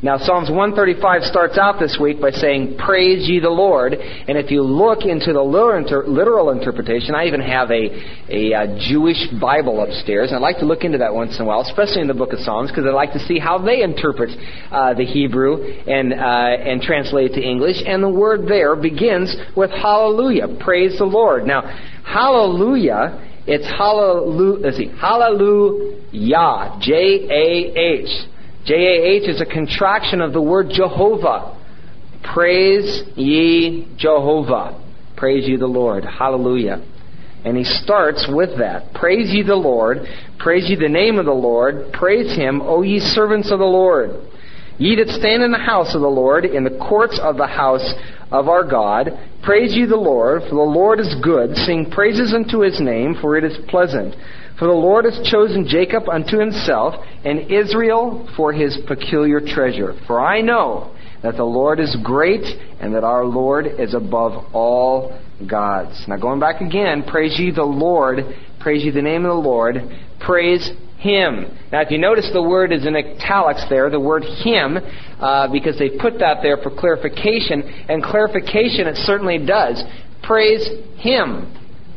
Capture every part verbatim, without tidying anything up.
Now, Psalms one thirty-five starts out this week by saying, "Praise ye the Lord." And if you look into the literal interpretation, I even have a, a, a Jewish Bible upstairs, and I like to look into that once in a while, especially in the book of Psalms, because I like to see how they interpret uh, the Hebrew and, uh, and translate it to English. And the word there begins with hallelujah, praise the Lord. Now, hallelujah, it's hallelujah, let's see, hallelujah, J A H. J A H is a contraction of the word Jehovah. Praise ye Jehovah. Praise ye the Lord. Hallelujah. And he starts with that. Praise ye the Lord. Praise ye the name of the Lord. Praise him, O ye servants of the Lord. Ye that stand in the house of the Lord, in the courts of the house of our God. Praise ye the Lord, for the Lord is good. Sing praises unto his name, for it is pleasant. For the Lord has chosen Jacob unto himself, and Israel for his peculiar treasure. For I know that the Lord is great, and that our Lord is above all gods. Now going back again, praise ye the Lord, praise ye the name of the Lord, praise him. Now if you notice the word is in italics there, the word him, uh, because they put that there for clarification, and clarification it certainly does. Praise him.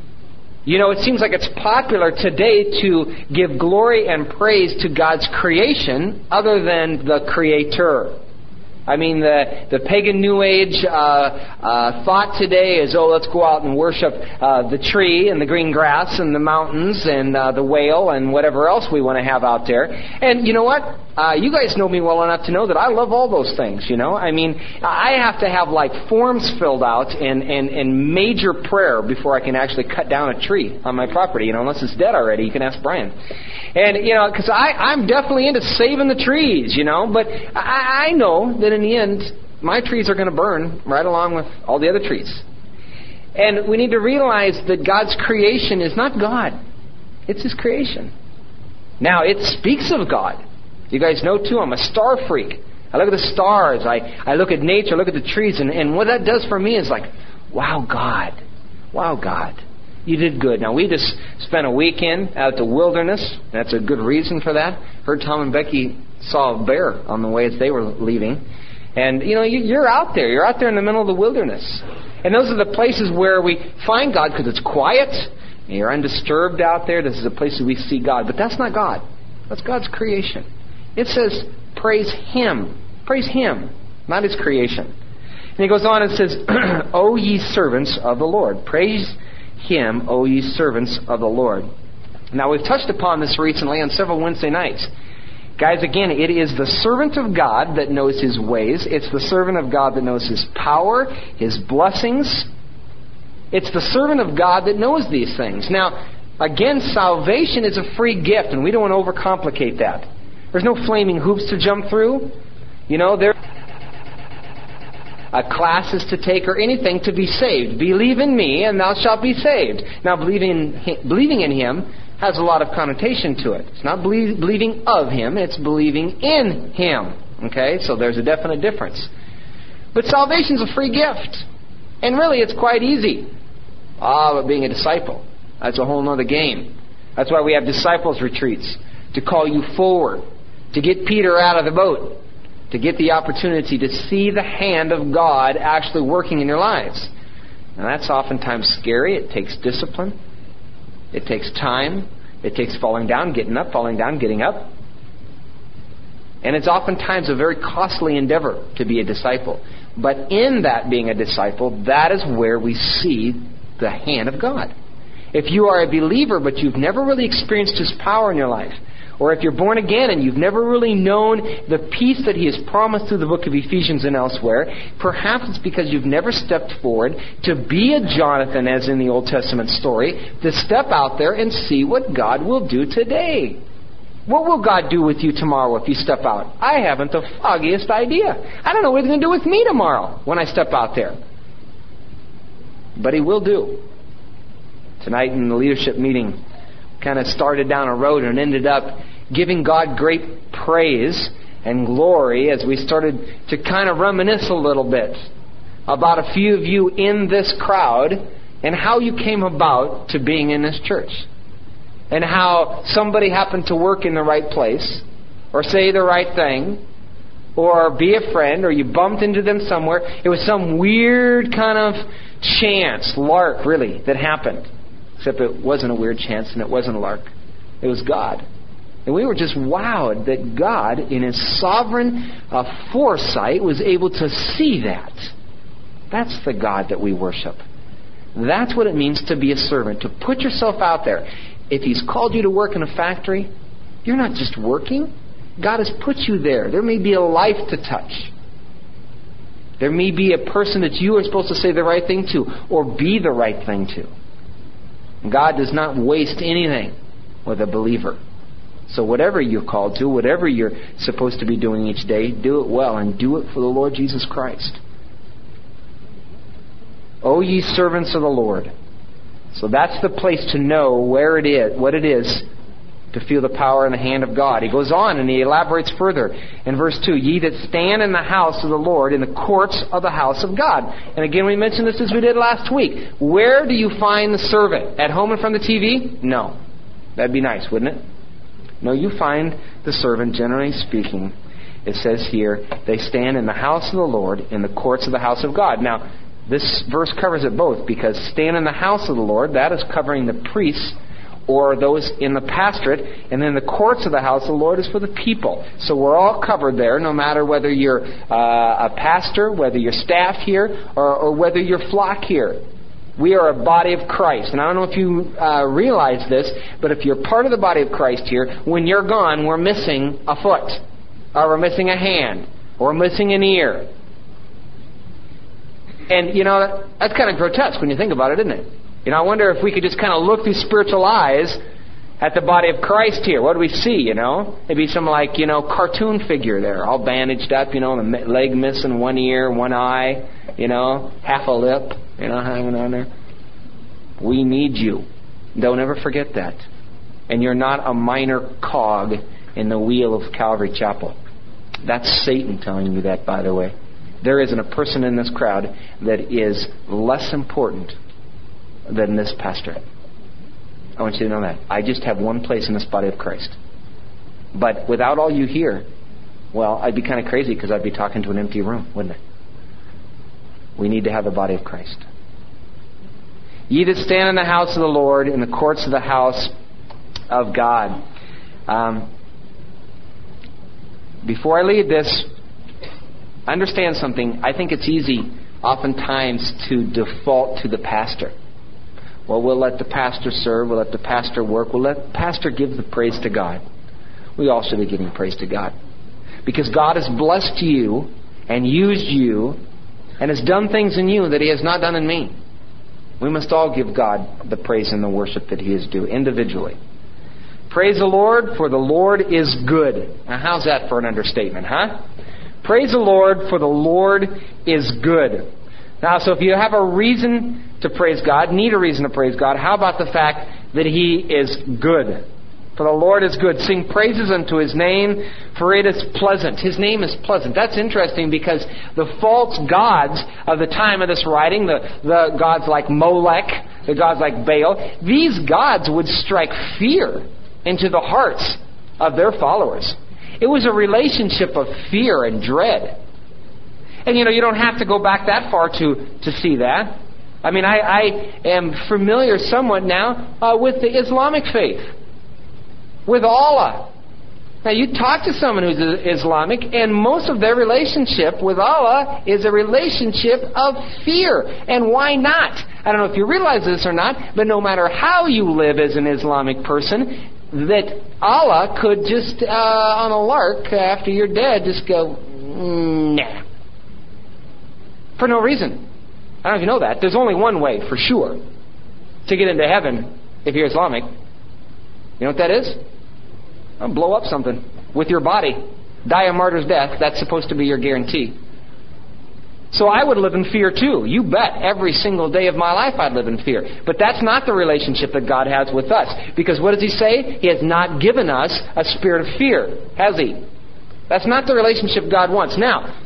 You know, it seems like it's popular today to give glory and praise to God's creation other than the Creator. I mean, the, the pagan New Age uh, uh, thought today is, oh, let's go out and worship uh, the tree and the green grass and the mountains and uh, the whale and whatever else we want to have out there. And you know what? Uh, you guys know me well enough to know that I love all those things, you know. I mean, I have to have, like, forms filled out and, and, and major prayer before I can actually cut down a tree on my property, you know, unless it's dead already. You can ask Brian. And, you know, because I'm definitely into saving the trees, you know, but I, I know that in the end, my trees are going to burn right along with all the other trees. And we need to realize that God's creation is not God. It's his creation. Now, it speaks of God. You guys know, too, I'm a star freak. I look at the stars. I, I look at nature. I look at the trees. And, and what that does for me is like, wow, God. Wow, God. You did good. Now, we just spent a weekend out at the wilderness. That's a good reason for that. Heard Tom and Becky saw a bear on the way as they were leaving. And, you know, you, you're out there. You're out there in the middle of the wilderness. And those are the places where we find God because it's quiet. And you're undisturbed out there. This is a place where we see God. But that's not God. That's God's creation. It says, praise him. Praise him, not his creation. And he goes on and says, O ye servants of the Lord. Praise him, O ye servants of the Lord. Now, we've touched upon this recently on several Wednesday nights. Guys, again, it is the servant of God that knows his ways. It's the servant of God that knows his power, his blessings. It's the servant of God that knows these things. Now, again, salvation is a free gift, and we don't want to overcomplicate that. There's no flaming hoops to jump through. You know, there are classes to take or anything to be saved. Believe in me, and thou shalt be saved. Now, believing in, believing in him has a lot of connotation to it. It's not believe, believing of him, it's believing in him. Okay, so there's a definite difference. But salvation's a free gift. And really, it's quite easy. Ah, but being a disciple, that's a whole other game. That's why we have disciples retreats, to call you forward, to get Peter out of the boat, to get the opportunity to see the hand of God actually working in your lives. Now that's oftentimes scary. It takes discipline. It takes time. It takes falling down, getting up, falling down, getting up. And it's oftentimes a very costly endeavor to be a disciple. But in that being a disciple, that is where we see the hand of God. If you are a believer but you've never really experienced his power in your life, or if you're born again and you've never really known the peace that he has promised through the book of Ephesians and elsewhere, perhaps it's because you've never stepped forward to be a Jonathan, as in the Old Testament story, to step out there and see what God will do today. What will God do with you tomorrow if you step out? I haven't the foggiest idea. I don't know what he's going to do with me tomorrow when I step out there. But he will do. Tonight in the leadership meeting, kind of started down a road and ended up giving God great praise and glory as we started to kind of reminisce a little bit about a few of you in this crowd and how you came about to being in this church. And how somebody happened to work in the right place or say the right thing or be a friend, or you bumped into them somewhere. It was some weird kind of chance, lark really, that happened. Except it wasn't a weird chance and it wasn't a lark. It was God. And we were just wowed that God, in His sovereign uh, foresight, was able to see that. That's the God that we worship. That's what it means to be a servant, to put yourself out there. If He's called you to work in a factory, you're not just working. God has put you there. There may be a life to touch. There may be a person that you are supposed to say the right thing to, or be the right thing to. God does not waste anything with a believer. So whatever you're called to, whatever you're supposed to be doing each day, do it well, and do it for the Lord Jesus Christ. O ye servants of the Lord. So that's the place to know where it is, what it is to feel the power in the hand of God. He goes on and he elaborates further in verse two. Ye that stand in the house of the Lord, in the courts of the house of God. And again, we mentioned this as we did last week. Where do you find the servant? At home in front of the T V? No. That'd be nice, wouldn't it? No, you find the servant, generally speaking, it says here, they stand in the house of the Lord, in the courts of the house of God. Now, this verse covers it both, because stand in the house of the Lord, that is covering the priests or those in the pastorate, and then the courts of the house of the Lord is for the people. So we're all covered there, no matter whether you're uh, a pastor, whether you're staff here, or, or whether you're flock here. We are a body of Christ. And I don't know if you uh, realize this, but if you're part of the body of Christ here, when you're gone, we're missing a foot, or we're missing a hand, or we're missing an ear. And, you know, that's kind of grotesque when you think about it, isn't it? You know, I wonder if we could just kind of look through spiritual eyes at the body of Christ here. What do we see, you know? Maybe some, like, you know, cartoon figure there, all bandaged up, you know, the leg missing, one ear, one eye, you know, half a lip, you know, hanging on there. We need you. Don't ever forget that. And you're not a minor cog in the wheel of Calvary Chapel. That's Satan telling you that, by the way. There isn't a person in this crowd that is less important than this pastor. I want you to know that. I just have one place in this body of Christ. But without all you here, well, I'd be kind of crazy, because I'd be talking to an empty room, wouldn't I? We need to have the body of Christ. Ye that stand in the house of the Lord, in the courts of the house of God. Um, before I leave this, understand something. I think it's easy oftentimes to default to the pastor. Well, we'll let the pastor serve. We'll let the pastor work. We'll let the pastor give the praise to God. We all should be giving praise to God. Because God has blessed you and used you and has done things in you that He has not done in me. We must all give God the praise and the worship that He is due, individually. Praise the Lord, for the Lord is good. Now, how's that for an understatement, huh? Praise the Lord, for the Lord is good. Now, so if you have a reason to praise God, need a reason to praise God, how about the fact that He is good? For the Lord is good. Sing praises unto His name, for it is pleasant. His name is pleasant. That's interesting, because the false gods of the time of this writing, the, the gods like Molech, the gods like Baal, these gods would strike fear into the hearts of their followers. It was a relationship of fear and dread. And, you know, you don't have to go back that far to, to see that. I mean, I, I am familiar somewhat now uh, with the Islamic faith, with Allah. Now, you talk to someone who's Islamic, and most of their relationship with Allah is a relationship of fear. And why not? I don't know if you realize this or not, but no matter how you live as an Islamic person, that Allah could just, uh, on a lark, after you're dead, just go, nah. For no reason. I don't know if you know that. There's only one way, for sure, to get into heaven if you're Islamic. You know what that is? I'll blow up something with your body. Die a martyr's death. That's supposed to be your guarantee. So I would live in fear too. You bet. Every single day of my life I'd live in fear. But that's not the relationship that God has with us. Because what does He say? He has not given us a spirit of fear, has He? That's not the relationship God wants. Now,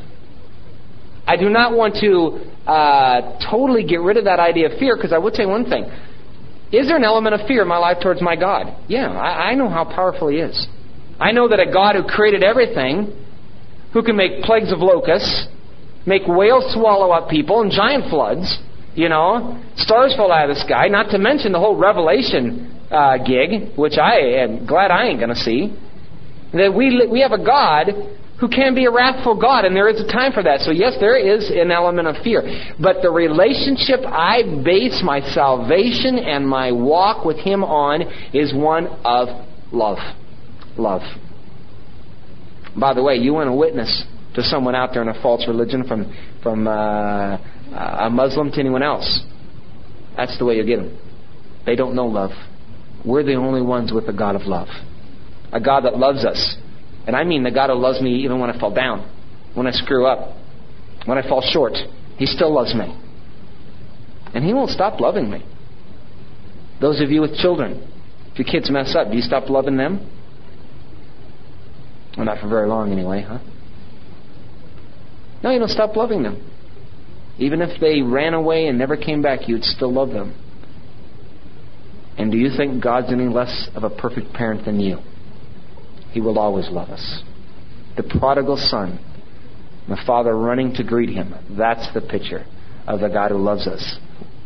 I do not want to uh, totally get rid of that idea of fear, because I would say one thing. Is there an element of fear in my life towards my God? Yeah, I, I know how powerful He is. I know that a God who created everything who can make plagues of locusts, make whales swallow up people, and giant floods, you know, stars fall out of the sky, not to mention the whole Revelation uh, gig, which I am glad I ain't going to see. That we we have a God who can be a wrathful God, and there is a time for that. So yes, there is an element of fear. But the relationship I base my salvation and my walk with Him on is one of love. Love. By the way, you want to witness to someone out there in a false religion, from, from uh, a Muslim to anyone else. That's the way you get them. They don't know love. We're the only ones with a God of love. A God that loves us. And I mean the God who loves me even when I fall down, when I screw up, when I fall short. He still loves me. And He won't stop loving me. Those of you with children, if your kids mess up, do you stop loving them? Well, not for very long anyway, huh? No, you don't stop loving them. Even if they ran away and never came back, you'd still love them. And do you think God's any less of a perfect parent than you? He will always love us. The prodigal son, the father running to greet him. That's the picture of the God who loves us.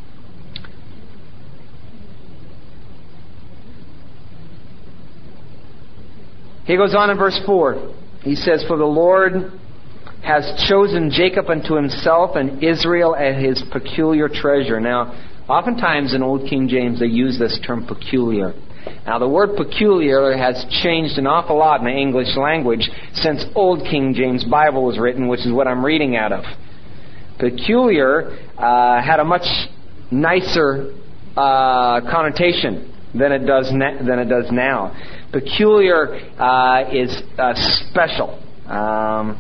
He goes on in verse four. He says, "For the Lord has chosen Jacob unto Himself, and Israel as His peculiar treasure." Now, oftentimes in Old King James they use this term peculiar. Now, the word peculiar has changed an awful lot in the English language since Old King James Bible was written, which is what I'm reading out of. Peculiar uh, had a much nicer uh, connotation than it does na- than it does now. Peculiar uh, is uh, special. Um,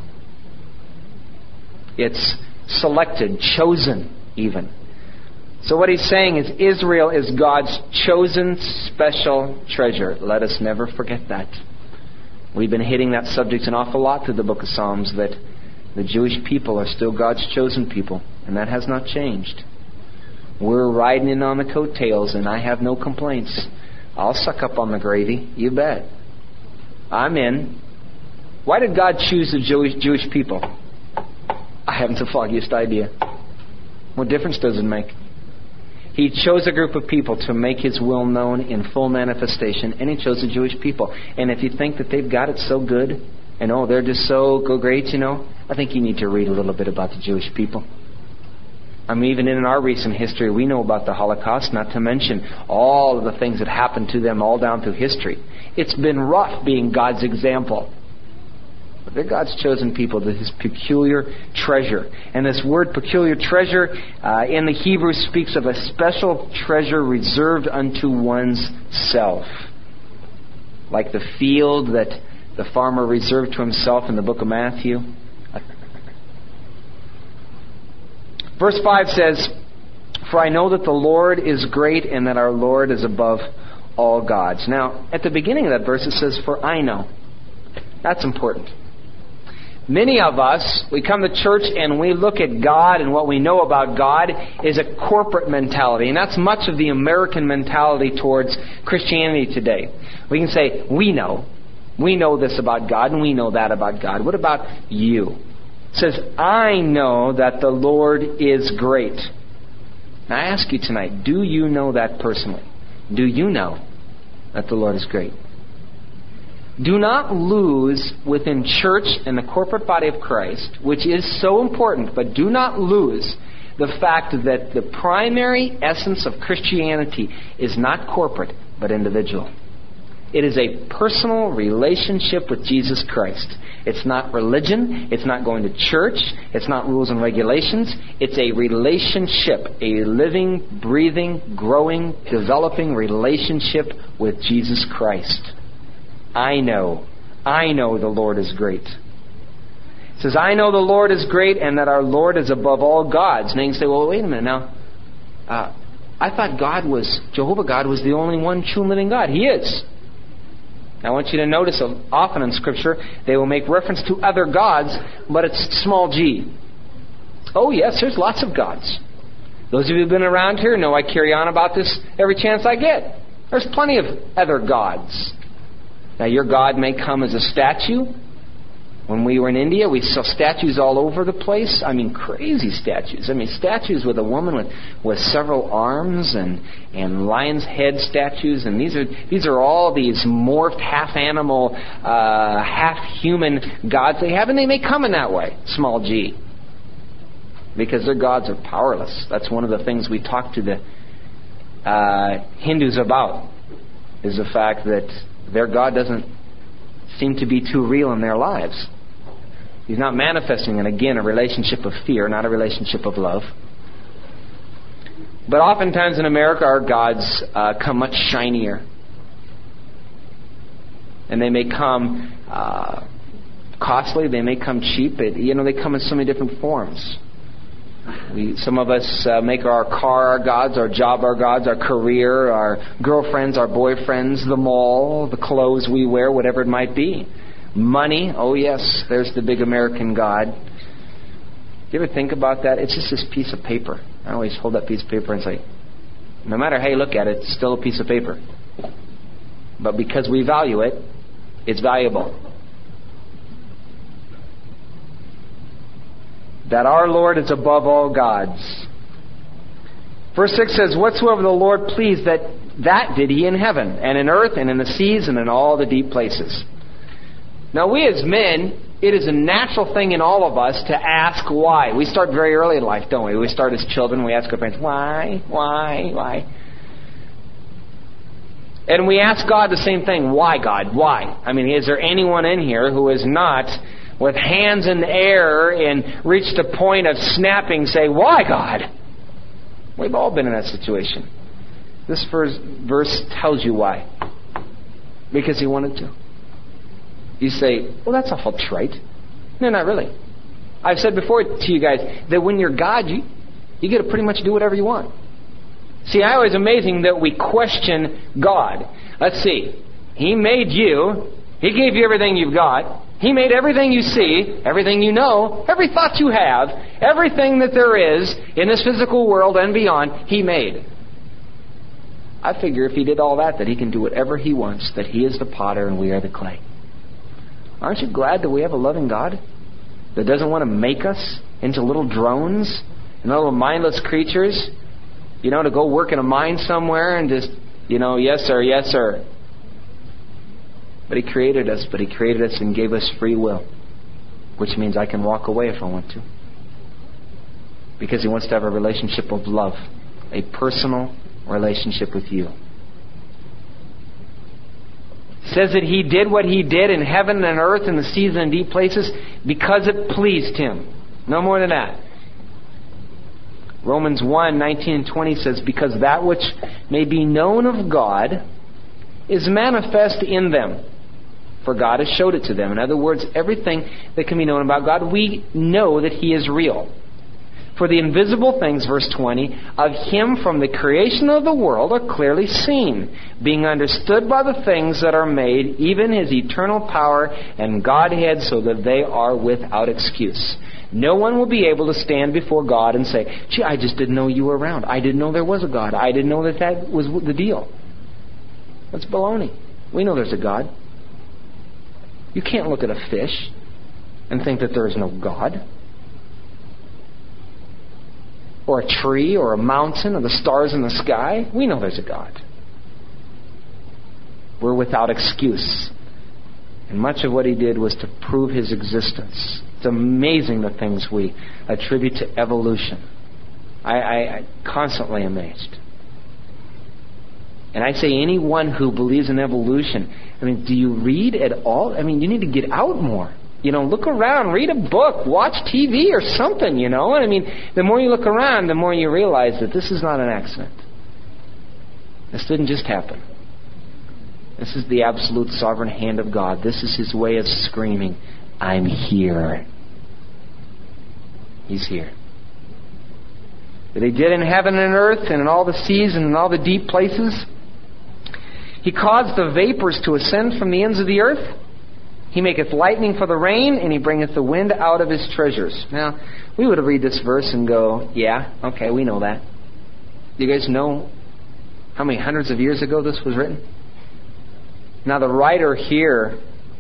it's selected, chosen, even. So what he's saying is Israel is God's chosen special treasure. Let us never forget that. We've been hitting that subject an awful lot through the book of Psalms, that the Jewish people are still God's chosen people, and that has not changed. We're riding in on the coattails, and I have no complaints. I'll suck up on the gravy, you bet. I'm in. Why did God choose the Jewish, Jewish people? I haven't the foggiest idea. What difference does it make? He chose a group of people to make His will known in full manifestation, and He chose the Jewish people. And if you think that they've got it so good, and oh, they're just so go great, you know, I think you need to read a little bit about the Jewish people. I mean, even in our recent history, we know about the Holocaust, not to mention all of the things that happened to them all down through history. It's been rough being God's example. But they're God's chosen people, His peculiar treasure. And this word peculiar treasure uh, in the Hebrew speaks of a special treasure reserved unto one's self. Like the field that the farmer reserved to himself in the book of Matthew. Verse five says, "For I know that the Lord is great, and that our Lord is above all gods." Now, at the beginning of that verse it says, "For I know." That's important. Many of us, we come to church and we look at God, and what we know about God is a corporate mentality. And that's much of the American mentality towards Christianity today. We can say, we know. We know this about God, and we know that about God. What about you? It says, "I know that the Lord is great." Now I ask you tonight, do you know that personally? Do you know that the Lord is great? Do not lose within church and the corporate body of Christ, which is so important, but do not lose the fact that the primary essence of Christianity is not corporate, but individual. It is a personal relationship with Jesus Christ. It's not religion. It's not going to church. It's not rules and regulations. It's a relationship, a living, breathing, growing, developing relationship with Jesus Christ. I know. I know the Lord is great. It says, "I know the Lord is great, and that our Lord is above all gods." Now you can say, well, wait a minute now. Uh, I thought God was, Jehovah God was the only one true and living God. He is. I want you to notice often in Scripture they will make reference to other gods, but it's small g. Oh yes, there's lots of gods. Those of you who've been around here know I carry on about this every chance I get. There's plenty of other gods. Now your God may come as a statue, When we were in India, we saw statues all over the place. I mean, crazy statues. I mean, statues with a woman with, with several arms and, and lion's head statues. And these are these are all these morphed, half-animal, uh, half-human gods they have. And they may come in that way, small g. Because their gods are powerless. That's one of the things we talk to the uh, Hindus about, is the fact that their God doesn't seem to be too real in their lives. He's not manifesting, and again, a relationship of fear, not a relationship of love. But oftentimes in America, our gods uh, come much shinier. And they may come uh, costly, they may come cheap. It, you know, they come in so many different forms. We, some of us uh, make our car our gods, our job our gods, our career, our girlfriends, our boyfriends, the mall, the clothes we wear, whatever it might be. Money, oh yes, there's the big American God. You ever think about that? It's just this piece of paper. I always hold that piece of paper and say, no matter how you look at it, it's still a piece of paper. But because we value it, it's valuable. That our Lord is above all gods. Verse six says, whatsoever the Lord pleased, that that did He in heaven, and in earth, and in the seas, and in all the deep places. Now we as men, it is a natural thing in all of us to ask why. We start very early in life, don't we? We start as children, we ask our parents, why, why, why? And we ask God the same thing, why God, why? I mean, is there anyone in here who is not, with hands in the air and reached a point of snapping, say, why God? We've all been in that situation. This verse, verse tells you why. Because He wanted to. You say, well, that's awful trite. No, not really. I've said before to you guys that when you're God, you, you get to pretty much do whatever you want. See, I always amazing that we question God. Let's see. He made you. He gave you everything you've got. He made everything you see, everything you know, every thought you have, everything that there is in this physical world and beyond, He made. I figure if He did all that, that He can do whatever He wants, that He is the potter and we are the clay. Aren't you glad that we have a loving God that doesn't want to make us into little drones and little mindless creatures, you know, to go work in a mine somewhere and just, you know, yes sir, yes sir. But He created us, but He created us and gave us free will, which means I can walk away if I want to. Because He wants to have a relationship of love, a personal relationship with you. Says that He did what He did in heaven and earth and the seas and deep places because it pleased Him. No more than that. Romans one, nineteen and twenty says, because that which may be known of God is manifest in them, for God has showed it to them. In other words, everything that can be known about God, we know that He is real. For the invisible things, verse twenty, of Him from the creation of the world are clearly seen, being understood by the things that are made, even His eternal power and Godhead, so that they are without excuse. No one will be able to stand before God and say, gee, I just didn't know you were around. I didn't know there was a God. I didn't know that that was the deal. That's baloney. We know there's a God. You can't look at a fish and think that there is no God. Or a tree, or a mountain, or the stars in the sky. We know there's a God. We're without excuse. And much of what He did was to prove His existence. It's amazing the things we attribute to evolution. I, I, I'm constantly amazed. And I say anyone who believes in evolution, I mean, do you read at all? I mean, you need to get out more. You know, look around, read a book, watch T V or something, you know. And I mean, the more you look around, the more you realize that this is not an accident. This didn't just happen. This is the absolute sovereign hand of God. This is His way of screaming, I'm here. He's here. That He did in heaven and earth and in all the seas and in all the deep places. He caused the vapors to ascend from the ends of the earth. He maketh lightning for the rain, and He bringeth the wind out of His treasures. Now, we would read this verse and go, yeah, okay, we know that. Do you guys know how many hundreds of years ago this was written? Now, the writer here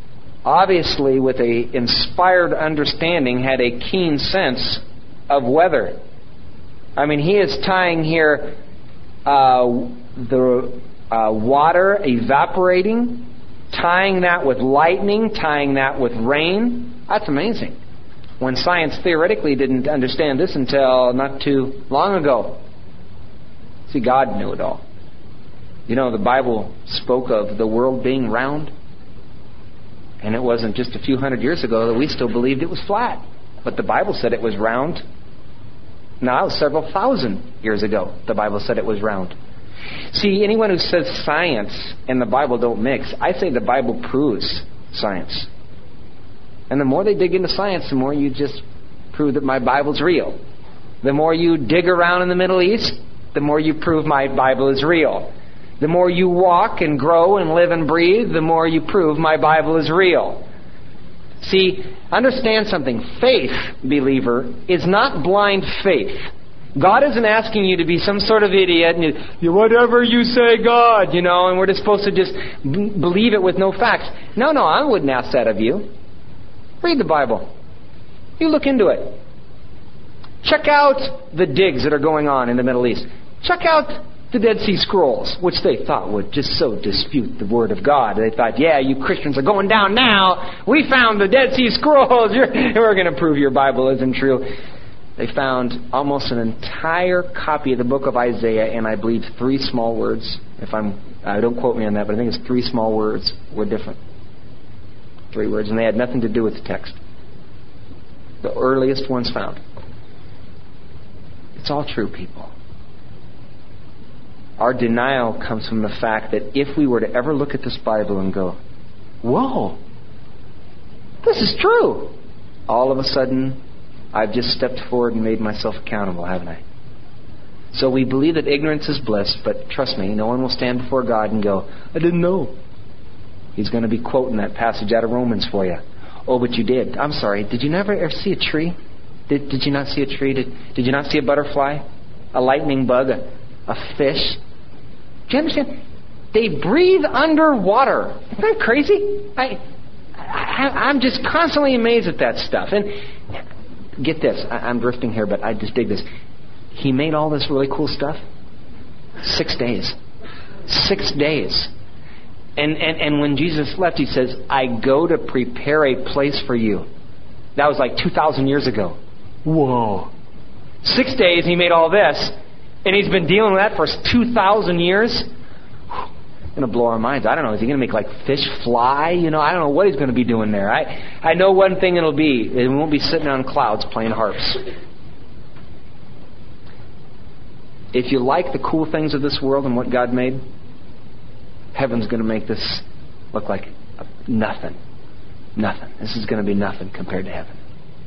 obviously with a inspired understanding, had a keen sense of weather. I mean, he is tying here uh, the uh, water evaporating, tying that with lightning, tying that with rain. That's amazing. When science theoretically didn't understand this until not too long ago. See, God knew it all. You know, the Bible spoke of the world being round. And it wasn't just a few hundred years ago that we still believed it was flat. But the Bible said it was round. Now, it was several thousand years ago the Bible said it was round. See, anyone who says science and the Bible don't mix, I say the Bible proves science. And the more they dig into science, the more you just prove that my Bible's real. The more you dig around in the Middle East, the more you prove my Bible is real. The more you walk and grow and live and breathe, the more you prove my Bible is real. See, understand something. Faith, believer, is not blind faith. God isn't asking you to be some sort of idiot and you, whatever you say, God, you know, and we're just supposed to just b- believe it with no facts. No, no, I wouldn't ask that of you. Read the Bible. You look into it. Check out the digs that are going on in the Middle East. Check out the Dead Sea Scrolls, which they thought would just so dispute the Word of God. They thought, yeah, you Christians are going down now. We found the Dead Sea Scrolls. You're, we're going to prove your Bible isn't true. They found almost an entire copy of the book of Isaiah, and I believe three small words. If I'm, I don't quote me on that, but I think it's three small words were different. Three words, and they had nothing to do with the text. The earliest ones found. It's all true, people. Our denial comes from the fact that if we were to ever look at this Bible and go, whoa, this is true, all of a sudden, I've just stepped forward and made myself accountable, haven't I? So we believe that ignorance is bliss, but trust me, no one will stand before God and go, I didn't know. He's going to be quoting that passage out of Romans for you. Oh, but you did. I'm sorry. Did you never ever see a tree? Did, did you not see a tree? Did, did you not see a butterfly? A lightning bug? A, a fish? Do you understand? They breathe underwater. Isn't that crazy? I, I, I'm just constantly amazed at that stuff. And get this. I, I'm drifting here, but I just dig this. He made all this really cool stuff. Six days. Six days. And, and and when Jesus left, He says, I go to prepare a place for you. That was like two thousand years ago. Whoa. Six days He made all this. And He's been dealing with that for two thousand years. It's going to blow our minds. I don't know. Is He going to make like fish fly? You know, I don't know what He's going to be doing there. I, I know one thing it'll be. It won't be sitting on clouds playing harps. If you like the cool things of this world and what God made, heaven's going to make this look like nothing. Nothing. This is going to be nothing compared to heaven.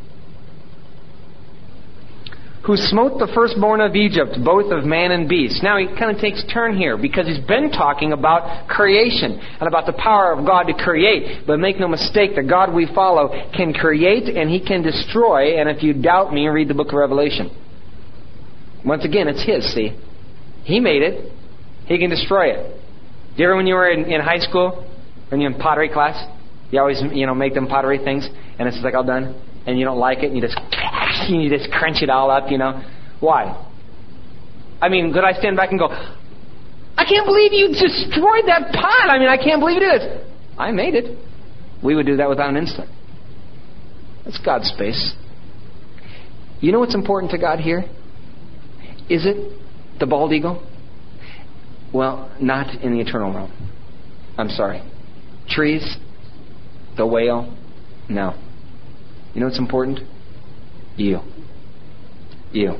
Who smote the firstborn of Egypt, both of man and beast. Now he kind of takes turn here because he's been talking about creation and about the power of God to create. But make no mistake, the God we follow can create and He can destroy. And if you doubt me, read the book of Revelation. Once again, it's His, see. He made it. He can destroy it. Do you ever, when you were in, in high school, when you're in pottery class, you always, you know, make them pottery things, and it's like all done, and you don't like it, and you just, you just crunch it all up, you know? Why? I mean, could I stand back and go, I can't believe you destroyed that pot. I mean, I can't believe it is. I made it. We would do that without an instant. That's God's space. You know what's important to God here? Is it the bald eagle? Well, not in the eternal realm. I'm sorry. Trees? The whale? No. You know what's important? You. You.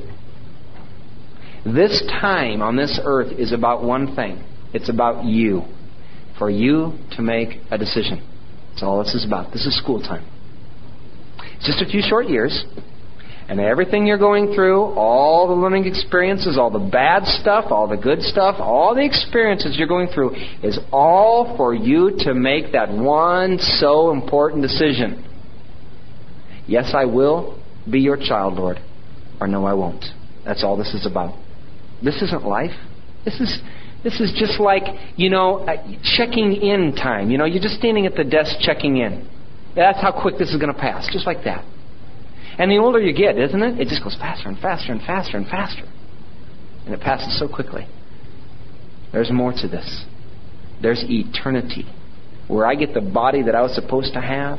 This time on this earth is about one thing. It's about you. For you to make a decision. That's all this is about. This is school time. It's just a few short years. And everything you're going through, all the learning experiences, all the bad stuff, all the good stuff, all the experiences you're going through is all for you to make that one so important decision. Yes, I will be your child, Lord. Or no, I won't. That's all this is about. This isn't life. This is this is just like, you know, checking in time. You know, you're just standing at the desk checking in. That's how quick this is going to pass, just like that. And the older you get, isn't it? It just goes faster and faster and faster and faster. And it passes so quickly. There's more to this. There's eternity, where I get the body that I was supposed to have,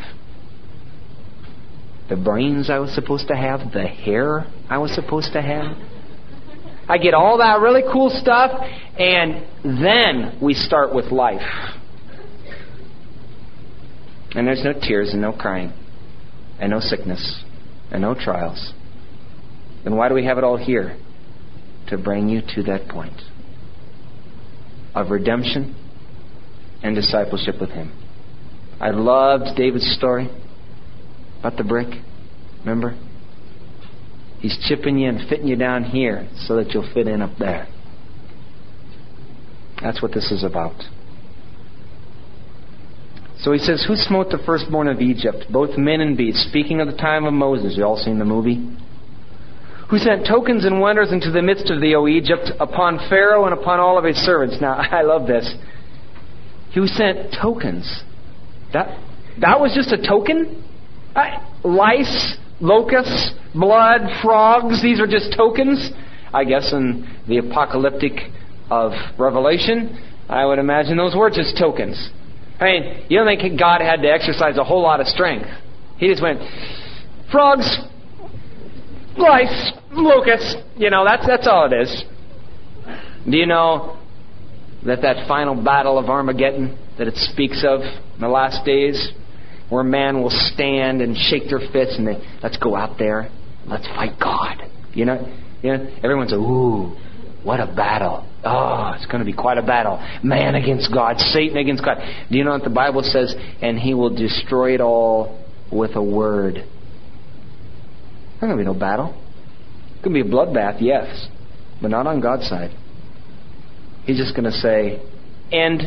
the brains I was supposed to have, the hair I was supposed to have. I get all that really cool stuff, and then we start with life. And there's no tears and no crying, and no sickness, and no trials. Then why do we have it all here? To bring you to that point of redemption and discipleship with Him. I loved David's story about the brick. Remember? He's chipping you and fitting you down here so that you'll fit in up there. That's what this is about. So he says, who smote the firstborn of Egypt, both men and beasts? Speaking of the time of Moses. You all seen the movie? Who sent tokens and wonders into the midst of thee, O Egypt, upon Pharaoh and upon all of his servants. Now, I love this. Who sent tokens? That that was just a token? I, lice, locusts, blood, frogs, these are just tokens? I guess in the apocalyptic of Revelation, I would imagine those were just tokens. I mean, you don't think God had to exercise a whole lot of strength. He just went, frogs, lice, locusts, you know, that's that's all it is. Do you know that that final battle of Armageddon that it speaks of in the last days, where man will stand and shake their fists and they, let's go out there, let's fight God. You know, you know, everyone's, ooh, what a battle. Oh, it's going to be quite a battle. Man against God, Satan against God. Do you know what the Bible says? And He will destroy it all with a word. There's going to be no battle. It's going to be a bloodbath, yes, but not on God's side. He's just going to say, end.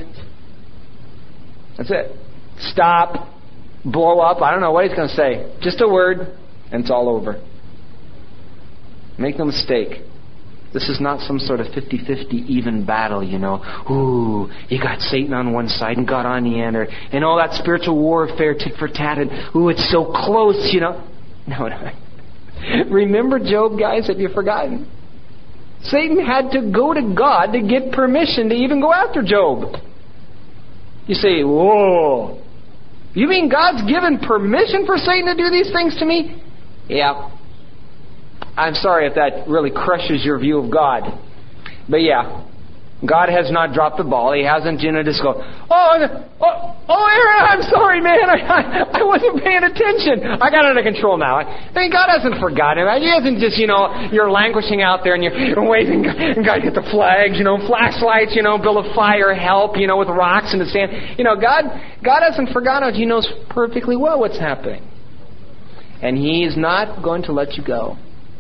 That's it. Stop. Blow up. I don't know what He's going to say. Just a word, and it's all over. Make no mistake. This is not some sort of fifty-fifty even battle, you know. Ooh, you got Satan on one side and God on the other, and all that spiritual warfare tit for tat, and ooh, it's so close, you know. No, no. Remember Job, guys? Have you forgotten? Satan had to go to God to get permission to even go after Job. You say, whoa. You mean God's given permission for Satan to do these things to me? Yeah. I'm sorry if that really crushes your view of God. But yeah, God has not dropped the ball. He hasn't, you know, just go, oh, oh, oh, Aaron, I'm sorry, man. I, I, I wasn't paying attention. I got it under control now. I mean, God hasn't forgotten. He hasn't just, you know, you're languishing out there and you're waving, and God get the flags, you know, flashlights, you know, build a fire, help, you know, with rocks in the sand. You know, God, God hasn't forgotten. He knows perfectly well what's happening. And He's not going to let you go.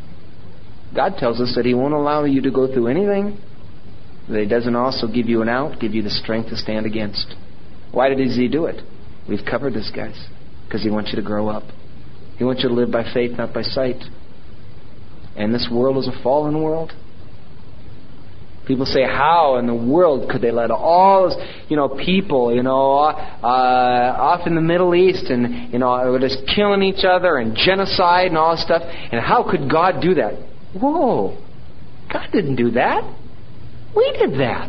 God tells us that He won't allow you to go through anything, that He doesn't also give you an out, give you the strength to stand against. Why did He do it? We've covered this, guys. Because He wants you to grow up. He wants you to live by faith, not by sight. And this world is a fallen world. People say, how in the world could they let all those, you know, people, you know, uh, off in the Middle East and, you know, we're just killing each other and genocide and all this stuff. And how could God do that? Whoa, God didn't do that. We did that.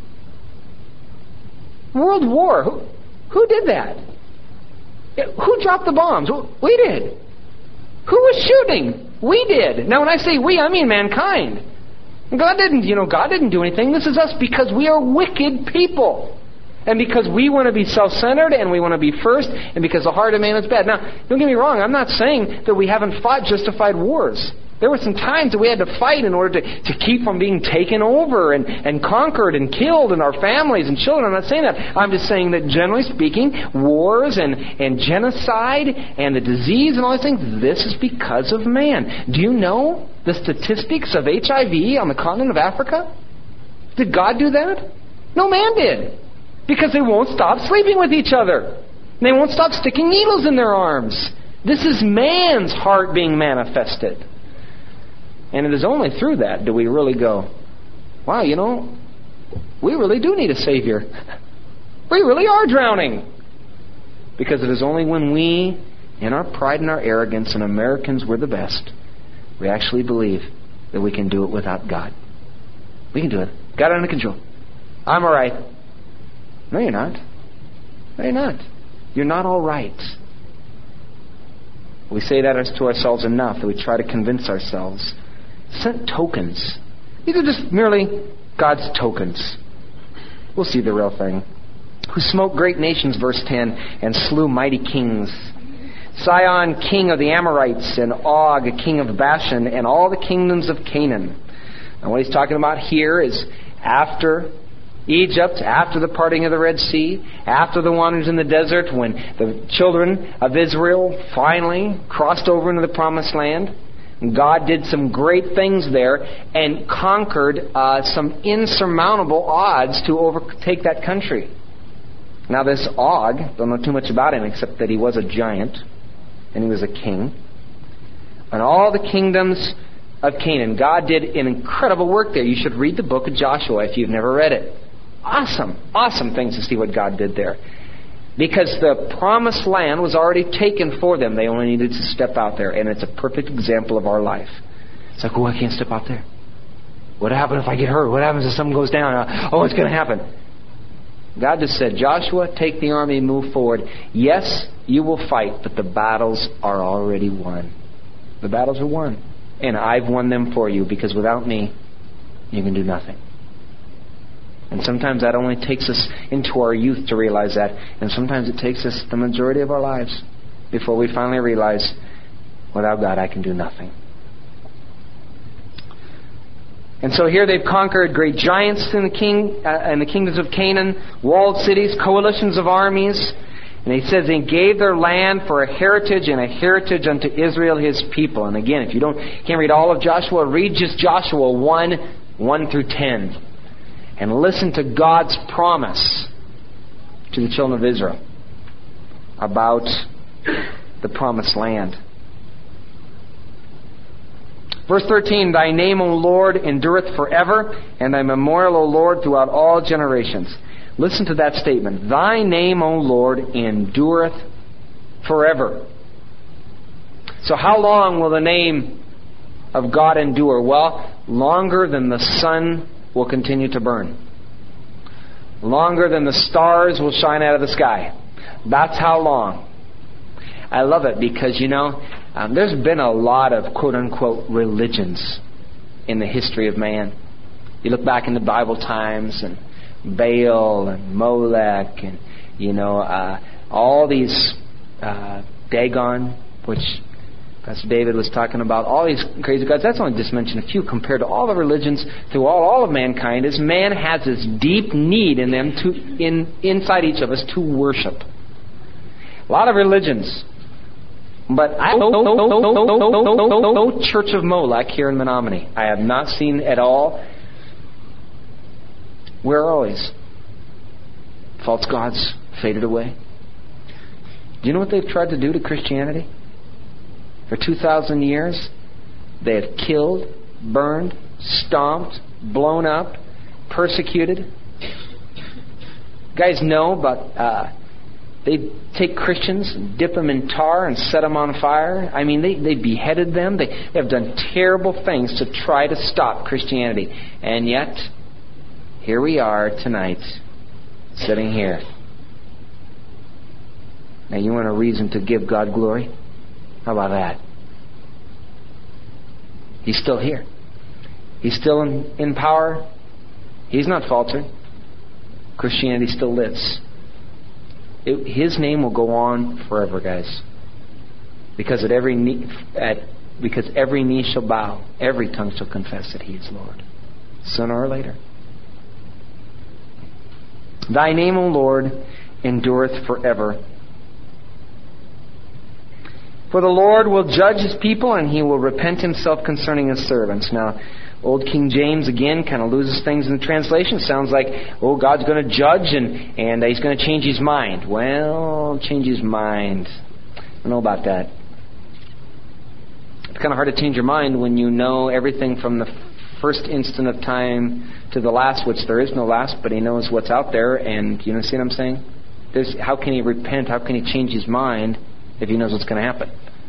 World War, who, who did that? Who dropped the bombs? We did. Who was shooting? We did. Now when I say we, I mean mankind. God didn't, you know, God didn't do anything. This is us because we are wicked people. And because we want to be self-centered and we want to be first, and because the heart of man is bad. Now, don't get me wrong, I'm not saying that we haven't fought justified wars. There were some times that we had to fight in order to, to keep from being taken over and, and conquered and killed in our families and children. I'm not saying that. I'm just saying that generally speaking, wars and, and genocide and the disease and all these things, this is because of man. Do you know the statistics of H I V on the continent of Africa? Did God do that? No, man did. Because they won't stop sleeping with each other. They won't stop sticking needles in their arms. This is man's heart being manifested. And it is only through that do we really go, wow, you know, we really do need a Savior. We really are drowning. Because it is only when we, in our pride and our arrogance, and Americans we're the best, we actually believe that we can do it without God. We can do it. Got it under control. I'm all right. No, you're not. No, you're not. You're not all right. We say that to ourselves enough that we try to convince ourselves. Sent tokens. These are just merely God's tokens. We'll see the real thing. Who smote great nations, verse ten, and slew mighty kings. Sihon, king of the Amorites, and Og, king of Bashan, and all the kingdoms of Canaan. And what he's talking about here is after Egypt, after the parting of the Red Sea, after the wanderings in the desert, when the children of Israel finally crossed over into the Promised Land. God did some great things there and conquered uh, some insurmountable odds to overtake that country. Now this Og, don't know too much about him except that he was a giant and he was a king. And all the kingdoms of Canaan. God did an incredible work there. You should read the book of Joshua if you've never read it. Awesome, awesome things to see what God did there. Because the promised land was already taken for them. They only needed to step out there. And it's a perfect example of our life. It's like, oh, I can't step out there. What happens if I get hurt? What happens if something goes down? Oh, what's going to happen? God just said, Joshua, take the army and move forward. Yes, you will fight, but the battles are already won. The battles are won. And I've won them for you, because without me, you can do nothing. And sometimes that only takes us into our youth to realize that. And sometimes it takes us the majority of our lives before we finally realize, without God, I can do nothing. And so here they've conquered great giants in the king uh, in the kingdoms of Canaan, walled cities, coalitions of armies. And he says they gave their land for a heritage and a heritage unto Israel his people. And again, if you don't can't read all of Joshua, read just Joshua one, one through ten. And listen to God's promise to the children of Israel about the promised land. Verse thirteen, Thy name, O Lord, endureth forever, and Thy memorial, O Lord, throughout all generations. Listen to that statement. Thy name, O Lord, endureth forever. So how long will the name of God endure? Well, longer than the sun will continue to burn. Longer than the stars will shine out of the sky. That's how long. I love it because, you know, um, there's been a lot of quote-unquote religions in the history of man. You look back in the Bible times, and Baal and Molech and, you know, uh, all these uh, Dagon, which Pastor David was talking about, all these crazy gods. That's only just mentioned a few compared to all the religions through all, all of mankind. Is man has this deep need in them to in inside each of us to worship. A lot of religions. But I no, no, no, no, no, no, no, no, no, no Church of Molech here in Menominee. I have not seen at all. Where are all these false gods faded away? Do you know what they've tried to do to Christianity? For two thousand years, they have killed, burned, stomped, blown up, persecuted. You guys know about uh, they take Christians and dip them in tar and set them on fire. I mean, they, they beheaded them. They, they have done terrible things to try to stop Christianity. And yet, here we are tonight, sitting here. Now, you want a reason to give God glory? How about that? He's still here. He's still in, in power. He's not faltered. Christianity still lives. It, his name will go on forever, guys. Because at every knee, at because every knee shall bow, every tongue shall confess that He is Lord, sooner or later. Thy name, O Lord, endureth forever. For the Lord will judge His people, and He will repent Himself concerning His servants. Now, Old King James, again, kind of loses things in the translation. Sounds like, oh, God's going to judge, and, and He's going to change His mind. Well, change His mind. I don't know about that. It's kind of hard to change your mind when you know everything from the first instant of time to the last, which there is no last, but He knows what's out there, and you know, see what I'm saying? There's, how can he repent? How can he change his mind if he knows what's going to happen?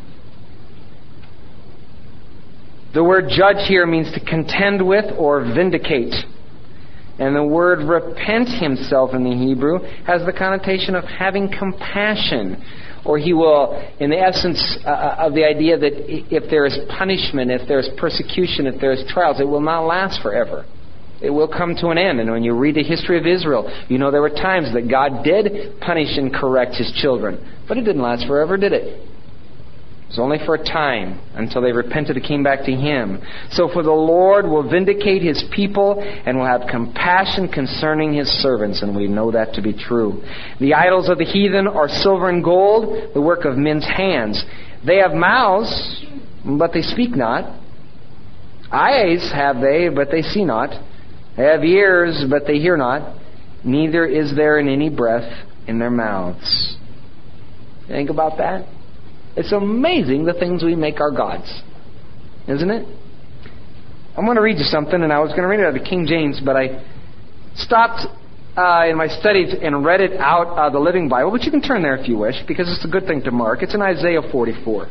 The word judge here means to contend with or vindicate. And the word repent himself in the Hebrew has the connotation of having compassion. Or he will, in the essence uh, of the idea that if there is punishment, if there is persecution, if there is trials, it will not last forever. It will come to an end. And when you read the history of Israel, you know there were times that God did punish and correct His children. But it didn't last forever, did it? It was only for a time until they repented and came back to Him. So for the Lord will vindicate His people and will have compassion concerning His servants. And we know that to be true. The idols of the heathen are silver and gold, the work of men's hands. They have mouths, but they speak not. Eyes have they, but they see not. They have ears, but they hear not. Neither is there any breath in their mouths. Think about that. It's amazing the things we make our gods. Isn't it? I'm going to read you something, and I was going to read it out of the King James, but I stopped uh, in my studies and read it out of the Living Bible, but you can turn there if you wish, because it's a good thing to mark. It's in Isaiah forty-four.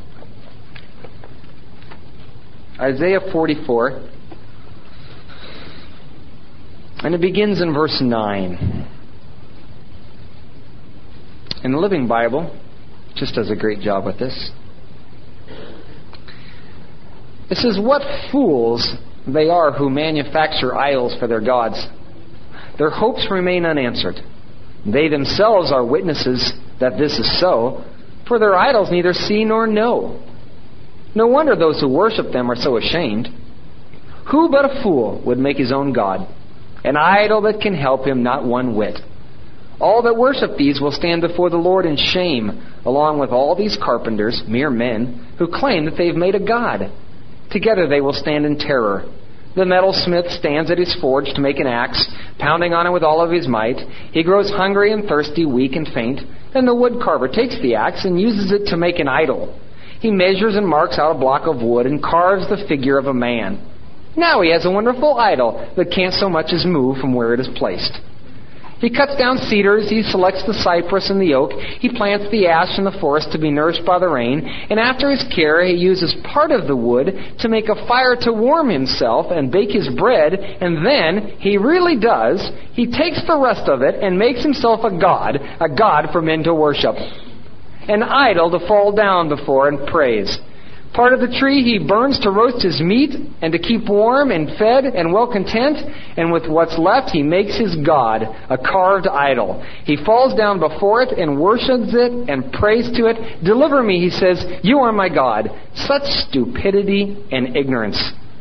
Isaiah forty-four. And it begins in verse nine. In the Living Bible, just does a great job with this. It says, "What fools they are who manufacture idols for their gods. Their hopes remain unanswered. They themselves are witnesses that this is so, for their idols neither see nor know. No wonder those who worship them are so ashamed. Who but a fool would make his own god? An idol that can help him not one whit. All that worship these will stand before the Lord in shame, along with all these carpenters, mere men, who claim that they've made a god. Together they will stand in terror. The metalsmith stands at his forge to make an axe, pounding on it with all of his might. He grows hungry and thirsty, weak and faint. Then the woodcarver takes the axe and uses it to make an idol. He measures and marks out a block of wood and carves the figure of a man. Now he has a wonderful idol that can't so much as move from where it is placed. He cuts down cedars, he selects the cypress and the oak, he plants the ash in the forest to be nourished by the rain, and after his care he uses part of the wood to make a fire to warm himself and bake his bread, and then, he really does, he takes the rest of it and makes himself a god, a god for men to worship. An idol to fall down before and praise. Part of the tree he burns to roast his meat and to keep warm and fed and well content. And with what's left he makes his god, a carved idol. He falls down before it and worships it and prays to it. Deliver me, he says, you are my God. Such stupidity and ignorance.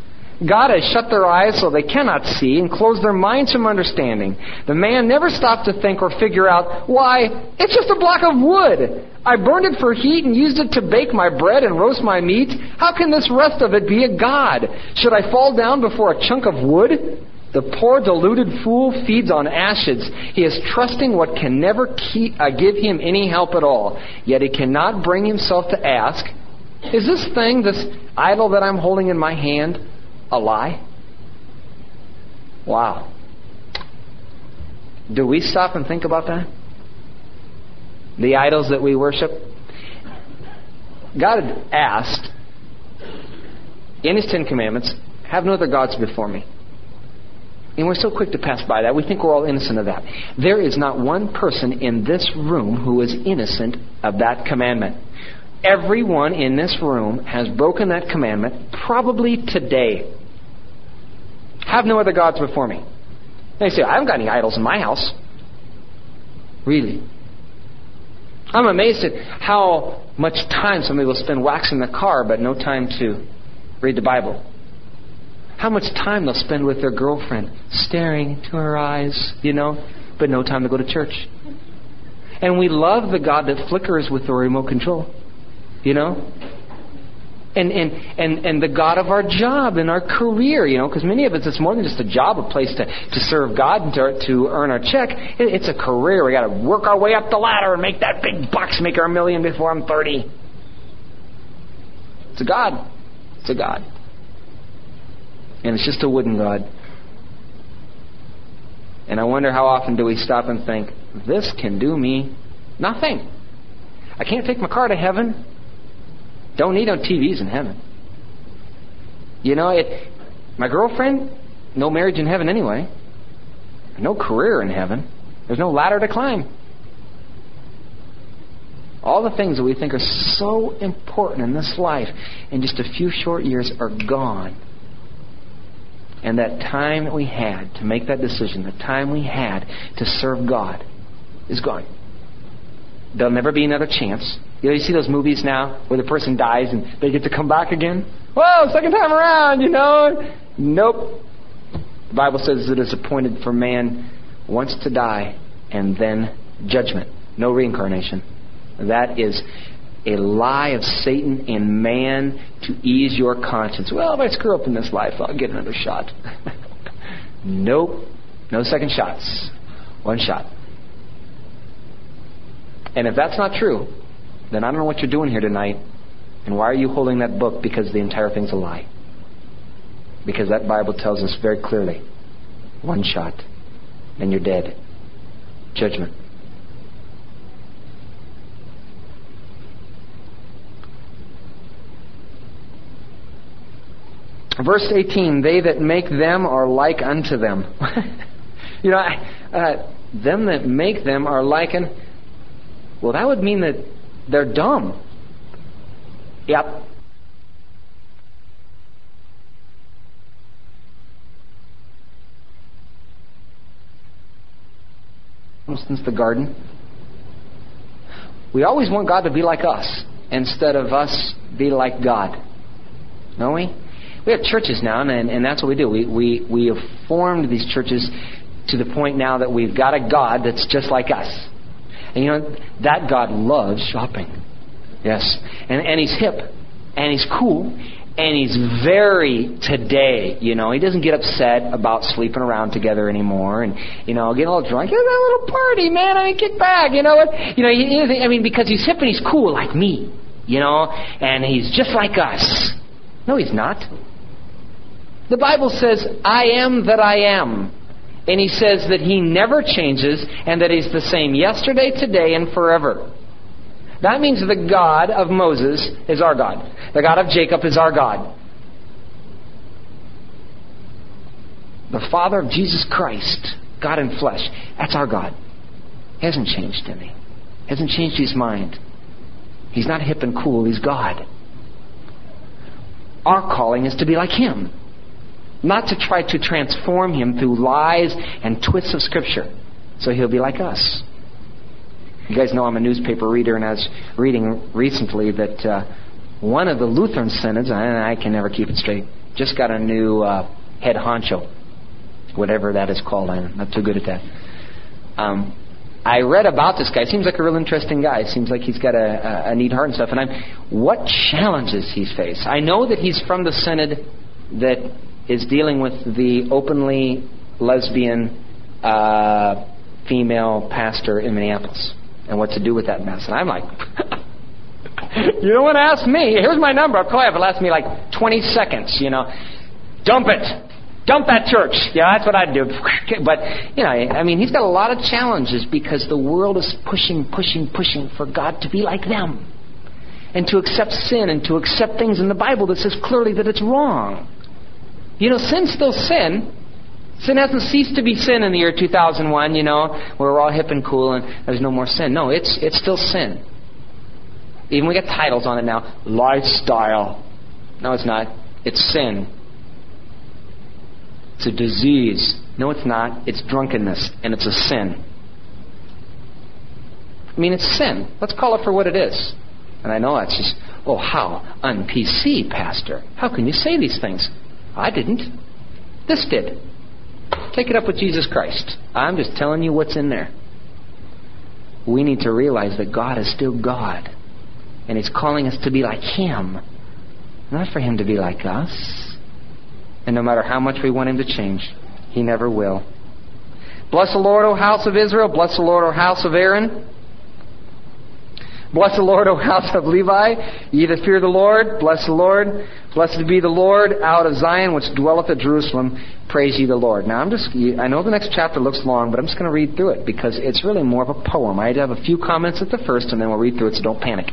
God has shut their eyes so they cannot see and closed their minds from understanding. The man never stopped to think or figure out, why, it's just a block of wood. I burned it for heat and used it to bake my bread and roast my meat. How can this rest of it be a god? Should I fall down before a chunk of wood? The poor deluded fool feeds on ashes. He is trusting what can never keep, uh, give him any help at all. Yet he cannot bring himself to ask, is this thing, this idol that I'm holding in my hand, a lie? Wow. Do we stop and think about that? The idols that we worship? God had asked in His Ten Commandments, have no other gods before me. And we're so quick to pass by that. We think we're all innocent of that. There is not one person in this room who is innocent of that commandment. Everyone in this room has broken that commandment, probably today. Have no other gods before me. They say, I haven't got any idols in my house. Really? I'm amazed at how much time somebody will spend waxing the car, but no time to read the Bible. How much time they'll spend with their girlfriend, staring into her eyes, you know, but no time to go to church. And we love the God that flickers with the remote control, you know. And and, and, and the God of our job and our career, you know, because many of us, it's more than just a job, a place to, to serve God and to, to earn our check. It, it's a career. We got to work our way up the ladder and make that big bucks, make our million before I'm thirty. It's a God. It's a God. And it's just a wooden God. And I wonder how often do we stop and think, this can do me nothing. I can't take my car to heaven. Don't need no T Vs in heaven. You know, it. My girlfriend, no marriage in heaven anyway. No career in heaven. There's no ladder to climb. All the things that we think are so important in this life in just a few short years are gone. And that time that we had to make that decision, the time we had to serve God is gone. There'll never be another chance. You know, you see those movies now where the person dies and they get to come back again? Well, second time around, you know. Nope. The Bible says it is appointed for man once to die and then judgment. No reincarnation. That is a lie of Satan in man to ease your conscience. Well, if I screw up in this life, I'll get another shot. Nope. No second shots. One shot. And if that's not true, then I don't know what you're doing here tonight. And why are you holding that book? Because the entire thing's a lie. Because that Bible tells us very clearly, one shot, and you're dead. Judgment. Verse eighteen, they that make them are like unto them. you know, uh, them that make them are like un... Well, that would mean that they're dumb. Yep. Since the garden, we always want God to be like us instead of us be like God. Don't we? We have churches now, and, and that's what we do. We, we, we have formed these churches to the point now that we've got a God that's just like us. And you know, that God loves shopping. Yes. And, and He's hip. And He's cool. And He's very today. You know, He doesn't get upset about sleeping around together anymore. And, you know, getting a little drunk. Here's a little party, man. I mean, kick back. You know what? You know, he, I mean, because He's hip and He's cool like me. You know, and He's just like us. No, He's not. The Bible says, I am that I am. And He says that He never changes and that He's the same yesterday, today, and forever. That means the God of Moses is our God. The God of Jacob is our God. The Father of Jesus Christ, God in flesh, that's our God. He hasn't changed any. He hasn't changed His mind. He's not hip and cool. He's God. Our calling is to be like Him. Not to try to transform Him through lies and twists of Scripture. So He'll be like us. You guys know I'm a newspaper reader, and I was reading recently that uh, one of the Lutheran synods, and I can never keep it straight, just got a new uh, head honcho. Whatever that is called. I'm not too good at that. Um, I read about this guy. Seems like a real interesting guy. Seems like he's got a, a, a neat heart and stuff. And I'm, what challenges he's faced? I know that he's from the synod that is dealing with the openly lesbian uh, female pastor in Minneapolis and what to do with that mess. And I'm like, you don't want to ask me. Here's my number. I'll call you. It'll last me like twenty seconds, you know. Dump it. Dump that church. Yeah, that's what I'd do. But, you know, I mean, he's got a lot of challenges because the world is pushing, pushing, pushing for God to be like them. And to accept sin and to accept things in the Bible that says clearly that it's wrong. You know, sin's still sin. Sin hasn't ceased to be sin in the year two thousand one, you know, where we're all hip and cool and there's no more sin. No, it's it's still sin. Even we got titles on it now. Lifestyle. No, it's not. It's sin. It's a disease. No, it's not. It's drunkenness, and it's a sin. I mean, it's sin. Let's call it for what it is. And I know that's just, oh, how un-P C, Pastor. How can you say these things? I didn't. This did. Take it up with Jesus Christ. I'm just telling you what's in there. We need to realize that God is still God. And He's calling us to be like Him. Not for Him to be like us. And no matter how much we want Him to change, He never will. Bless the Lord, O house of Israel. Bless the Lord, O house of Aaron. Bless the Lord, O house of Levi. Ye that fear the Lord, bless the Lord. Blessed be the Lord out of Zion, which dwelleth at Jerusalem. Praise ye the Lord. Now, I'm just, I know the next chapter looks long, but I'm just going to read through it because it's really more of a poem. I have a few comments at the first, and then we'll read through it, so don't panic.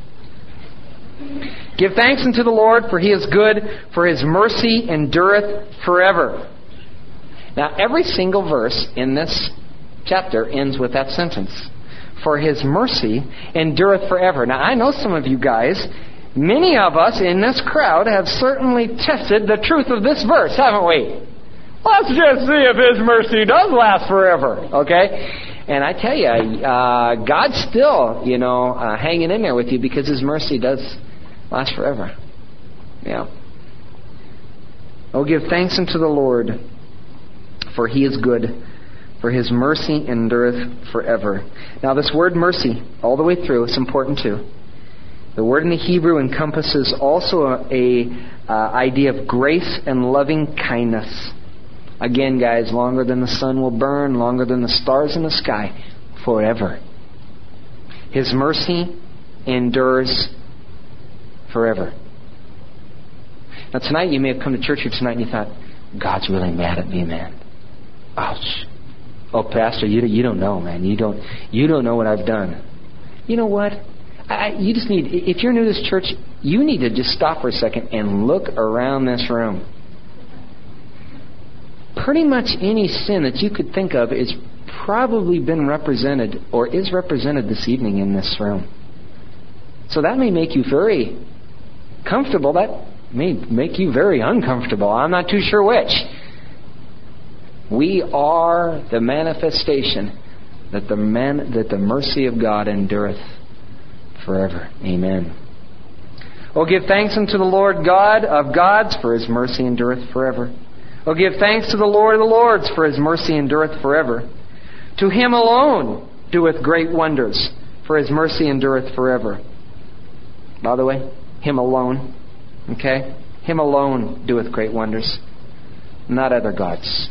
Give thanks unto the Lord, for He is good, for His mercy endureth forever. Now, every single verse in this chapter ends with that sentence. For His mercy endureth forever. Now, I know some of you guys, many of us in this crowd have certainly tested the truth of this verse, haven't we? Let's just see if His mercy does last forever, okay? And I tell you, uh, God's still, you know, uh, hanging in there with you because His mercy does last forever. Yeah. Oh, give thanks unto the Lord, for He is good, for His mercy endureth forever. Now, this word mercy, all the way through, is important too. The word in the Hebrew encompasses also a, a uh, idea of grace and loving kindness. Again, guys, longer than the sun will burn, longer than the stars in the sky, forever. His mercy endures forever. Now, tonight you may have come to church here tonight and you thought, God's really mad at me, man. Ouch. Oh, Pastor, you you don't know, man. You don't you don't know what I've done. You know what? I, you just need, if you're new to this church, you need to just stop for a second and look around this room. Pretty much any sin that you could think of is probably been represented or is represented this evening in this room. So that may make you very comfortable. That may make you very uncomfortable. I'm not too sure which. We are the manifestation that the man, that the mercy of God endureth forever. Amen. Oh, give thanks unto the Lord God of gods, for His mercy endureth forever. Oh, give thanks to the Lord of the lords, for His mercy endureth forever. To Him alone doeth great wonders, for His mercy endureth forever. By the way, Him alone, okay? Him alone doeth great wonders, not other gods.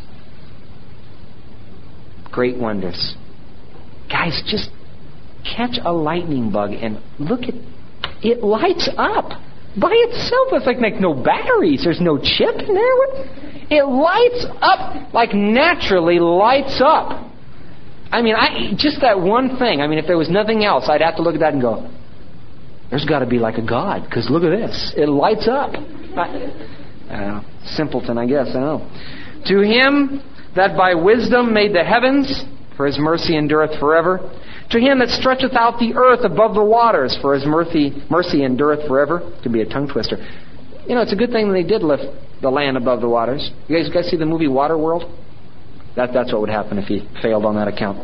Great wonders. Guys, just catch a lightning bug and look at it. Lights up by itself. It's like, like no batteries. There's no chip in there. It lights up, like naturally lights up. I mean, I just that one thing. I mean, if there was nothing else, I'd have to look at that and go, there's got to be like a God, because look at this. It lights up. I, I don't know. Simpleton, I guess. I don't know. To Him that by wisdom made the heavens, for His mercy endureth forever. To Him that stretcheth out the earth above the waters, for His mercy, mercy endureth forever. Could be a tongue twister. You know, it's a good thing that they did lift the land above the waters. You guys, you guys see the movie Waterworld? That, that's what would happen if he failed on that account.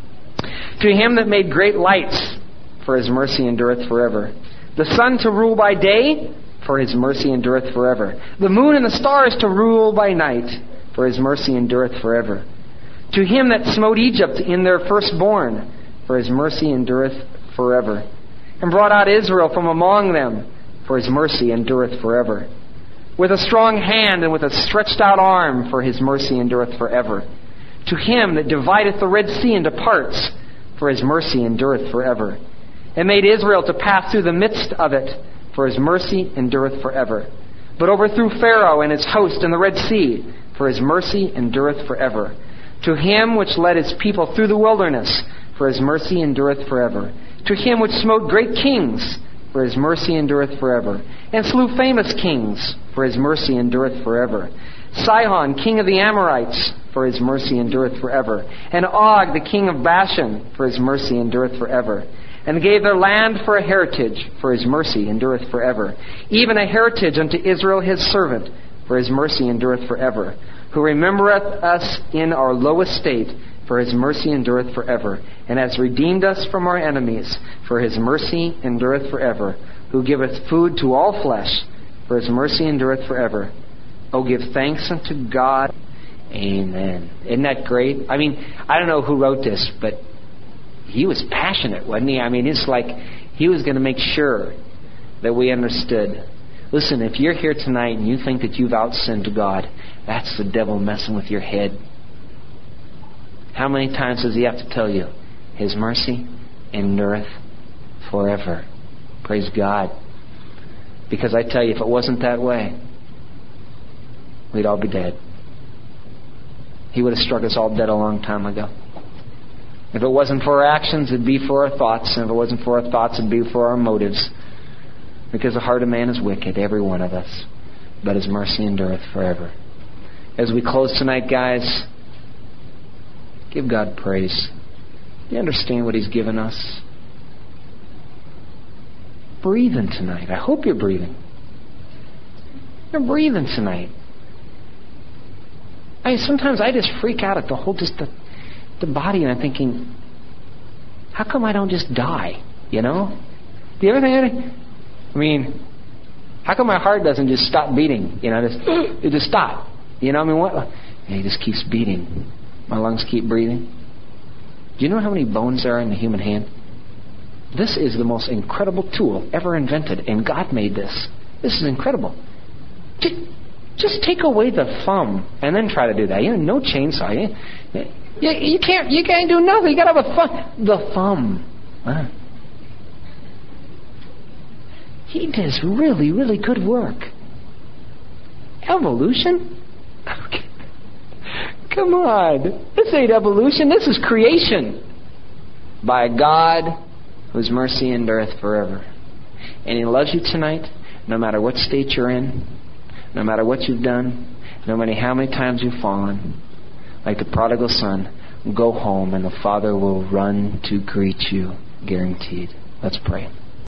To Him that made great lights, for His mercy endureth forever. The sun to rule by day, for His mercy endureth forever. The moon and the stars to rule by night, for His mercy endureth forever. To Him that smote Egypt in their firstborn, for His mercy endureth forever. And brought out Israel from among them, for His mercy endureth forever. With a strong hand and with a stretched out arm, for His mercy endureth forever. To Him that divideth the Red Sea into parts, for His mercy endureth forever. And made Israel to pass through the midst of it, for His mercy endureth forever. But overthrew Pharaoh and his host in the Red Sea, for His mercy endureth forever. To Him which led His people through the wilderness, for His mercy endureth forever. To Him which smote great kings, for His mercy endureth forever. And slew famous kings, for His mercy endureth forever. Sihon, king of the Amorites, for His mercy endureth forever. And Og, the king of Bashan, for His mercy endureth forever. And gave their land for a heritage, for His mercy endureth forever. Even a heritage unto Israel His servant, for His mercy endureth forever. Who remembereth us in our low estate, for His mercy endureth forever. And has redeemed us from our enemies, for His mercy endureth forever. Who giveth food to all flesh, for His mercy endureth forever. Oh, give thanks unto God. Amen. Isn't that great? I mean, I don't know who wrote this, but he was passionate, wasn't he? I mean, it's like he was going to make sure that we understood. Listen, if you're here tonight and you think that you've outsinned God, that's the devil messing with your head. How many times does he have to tell you? His mercy endureth forever. Praise God. Because I tell you, if it wasn't that way, we'd all be dead. He would have struck us all dead a long time ago. If it wasn't for our actions, it'd be for our thoughts. And if it wasn't for our thoughts, it'd be for our motives. Because the heart of man is wicked, every one of us. But His mercy endureth forever. As we close tonight, guys, give God praise. Do you understand what He's given us? Breathing tonight. I hope you're breathing. You're breathing tonight. I mean, sometimes I just freak out at the whole, just the, the body, and I'm thinking, how come I don't just die? You know? Do you ever think? I mean, how come my heart doesn't just stop beating? You know, just it just stop. You know, I mean, what? And it just keeps beating. My lungs keep breathing. Do you know how many bones there are in the human hand? This is the most incredible tool ever invented, and God made this. This is incredible. Just, just take away the thumb and then try to do that. You know, no chainsaw. You, you, you can't. You can't do nothing. You got to have a thumb. The thumb. Huh? He does really, really good work. Evolution? Come on. This ain't evolution. This is creation. By a God whose mercy endureth forever. And He loves you tonight, no matter what state you're in, no matter what you've done, no matter how many times you've fallen. Like the prodigal son, go home and the Father will run to greet you, guaranteed. Let's pray.